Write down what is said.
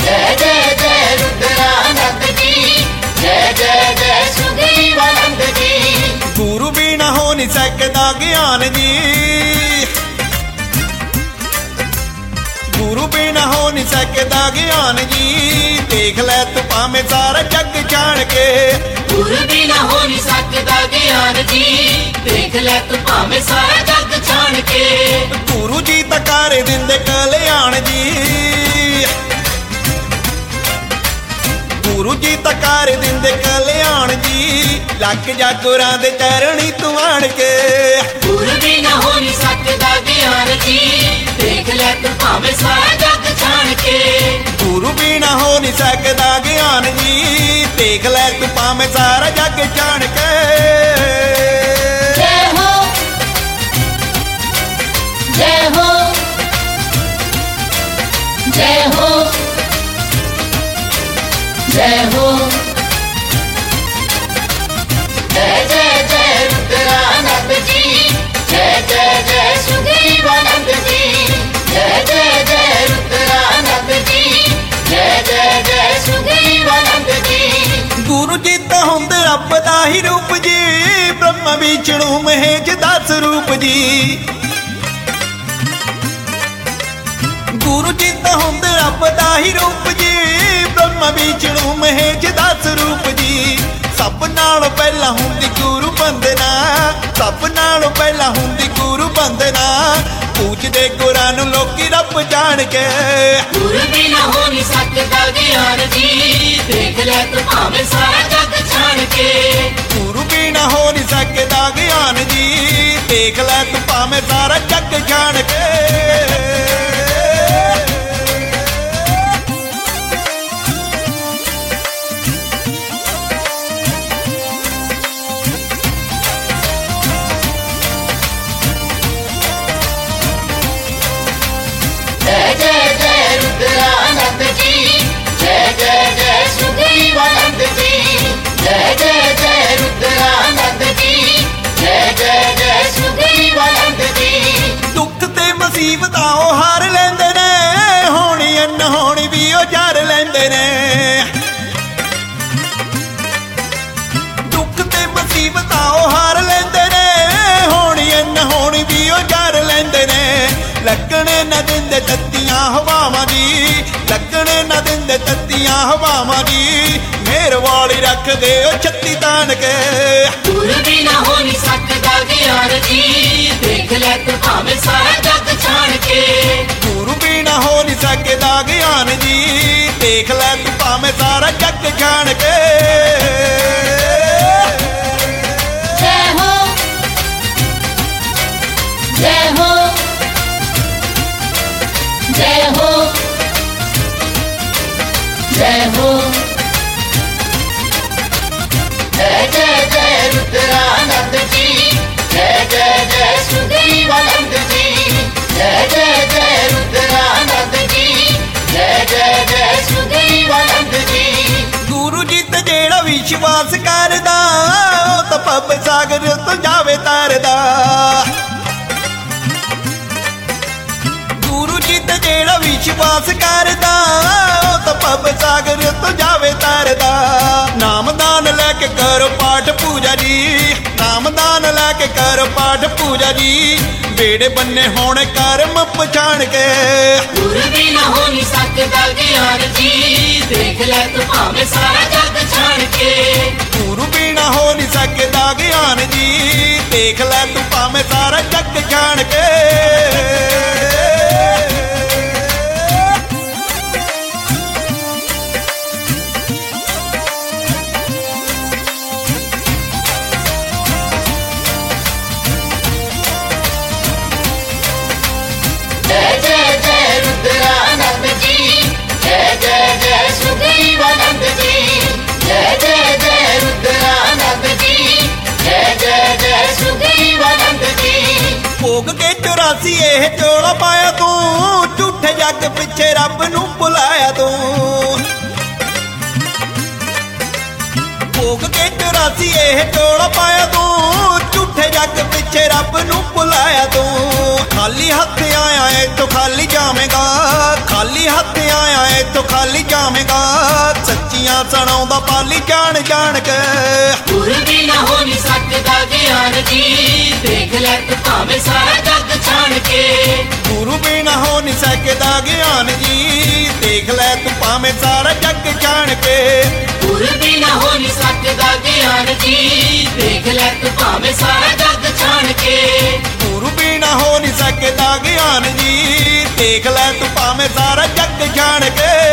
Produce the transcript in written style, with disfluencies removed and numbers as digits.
जय जय जय रुद्रानंद जी, जय जय जय सुग्रीवानंद जी। गुरु बिना हो नहीं सकता ज्ञान जी, गुरु बिना हो नहीं सकता ज्ञान जी। देख ले तू भावे सारा जग जान के, गुरु बिना हो नहीं सकता ज्ञान जी। देख ले तू भावे सारा जग जान के। गुरु जी तो कर दिंदे कल्याण जी, गुरु जी तो कर दिंदे कल्याण जी। लग जा गुरां दे चरणी तू आण के, गुरु बिना हो नहीं सकता ज्ञान जी। देख ले तू भावे सारा जग जान के। गुरु बिना हो नहीं सकता ज्ञान जी। देख ले तू भावे सारा जग जान के। जय हो, जय हो, जय हो, जय हो। जय जय जय रुद्रानंद जी, जय जय जय सुग्रीवानंद जी। जय जय जय रुद्रानंद जी, जय जय जय सुग्रीवानंद जी। गुरु जी तो हुंदे रब दा ही रूप जी, ब्रह्म विष्णु महेश 10 रूप जी। गुरु जी तो हुंदे रब दा ही रूप जी, ब्रह्म विष्णु महेश 10 रूप जी। सब नालों पहला हुंदी गुरु बंदना, सब नालों पहला हुंदी गुरु बंदना। पूछदे गुरां नूं लोकी रब जान के, गुरु बिना हो नहीं सकता ज्ञान जी। देख ले तू भावे सारा जग जान के। गुरु बिना हो नहीं सकता ज्ञान जी। देख ले तू भावे सारा जग जान के। जय जय जय रुद्रानंद जी, जय जय जय सुग्रीवानंद जी। जय जय जय रुद्रानंद जी, जय जय जय सुग्रीवानंद जी। दुख ते मुसीबतां ओ हार लैंदे ने, होनी अनहोनी भी ओ जार लैंदे ने। दुख ते मुसीबतां ओ हार लैंदे ने, होनी अनहोनी भी ओ जार लैंदे ने। लगने न दिंदे तत्तियां हवावां दी, लगने न दिंदे तत्तियां हवावां दी। मेहर वाली रख दे ओ छत्ती तान के, गुरु बिना हो नहीं सकता ज्ञान जी। देख ले तू भावे सारा जग जान के। गुरु बिना हो नहीं सकता ज्ञान जी। देख ले तू भावे सारा जग जान के। जय हो, जय हो, जय हो, जय हो। जय जय जय रुद्रानंद जी, जय जय जय सुग्रीवानंद जी। जय जय जय रुद्रानंद जी, जय जय जय सुग्रीवानंद जी। गुरु जी ते जेड़ा विश्वास करदा, ओ तां भव सागर तो जावे तरदा। गुरु जी ते जेड़ा विश्वास करदा, ओ तां भव सागर तो जावे तरदा। नामदान लैके करो पाठ पूजा जी, नामदान लैके करो पाठ पूजा जी। बेड़े बन्ने होने कर्म पछाण के, गुरु बिना हो नहीं सकता ज्ञान जी। देख ले तू भावे सारा जग जान के। गुरु बिना हो नहीं सकता ज्ञान जी। देख ले तू भावे सारा जग जान के। जय जय जय रुद्रानंद जी, जय जय जय सुग्रीवानंद जी। जय जय जय रुद्रानंद जी, जय जय जय सुग्रीवानंद जी। भोग के 84 ਇਹ ਚੋਲਾ ਪਾਇਆ ਤੂੰ, ਝੂਠੇ ਜੱਗ ਪਿੱਛੇ ਰੱਬ ਨੂੰ ਭੁਲਾਇਆ ਤੂੰ। ਭੋਗ ਕੇ 84 ਇਹ ਚੋਲਾ ਪਾਇਆ ਤੂੰ, ਝੂਠੇ ਜੱਗ ਪਿੱਛੇ ਰੱਬ ਨੂੰ ਭੁਲਾਇਆ ਤੂੰ। ਖਾਲੀ ਹੱਥ ਆਇਆ ਏ ਤੂੰ ਖਾਲੀ ਜਾਵੇਂਗਾ, ਖਾਲੀ ਹੱਥ ਆਇਆ ਏ ਤੂੰ ਖਾਲੀ ਜਾਵੇਂਗਾ ਸੱਚੀਆਂ ਸੁਣਾਉਂਦਾ ਪਾਲੀ ਜਾਣ ਜਾਣ ਕੇ ਗੁਰੂ ਵੀ ਨਾ ਹੋ ਨਹੀਂ ਸਕਦਾ ਗਿਆਨ ਜੀ ਦੇਖ ਲੈ ਤੂੰ ਭਾਵੇਂ ਸਾਰਾ ਜੱਗ ਛਾਣ ਕੇ ਗੁਰੂ ਬਿਨਾ ਹੋ ਨਹੀਂ ਸਕਦਾ ਗਿਆਨ ਜੀ ਦੇਖ ਲੈ ਤੂੰ ਭਾਵੇਂ ਸਾਰਾ ਜੱਗ ਜਾਣ ਕੇ ਗੁਰੂ ਵੀ ਨਾ ਹੋ ਨਹੀਂ ਸਕਦਾ ਗਿਆਨ ਜੀ ਦੇਖ ਲੈ ਤੂੰ ਭਾਵੇਂ ਸਾਰਾ ਜੱਗ ਛਾਣ ਕੇ ਗੁਰੂ ਬਿਨਾ ਹੋ ਨਹੀਂ ਸਕਦਾ ਗਿਆਨ ਜੀ ਦੇਖ ਲੈ ਤੂੰ ਭਾਵੇਂ ਸਾਰਾ ਜੱਗ ਜਾਣ ਕੇ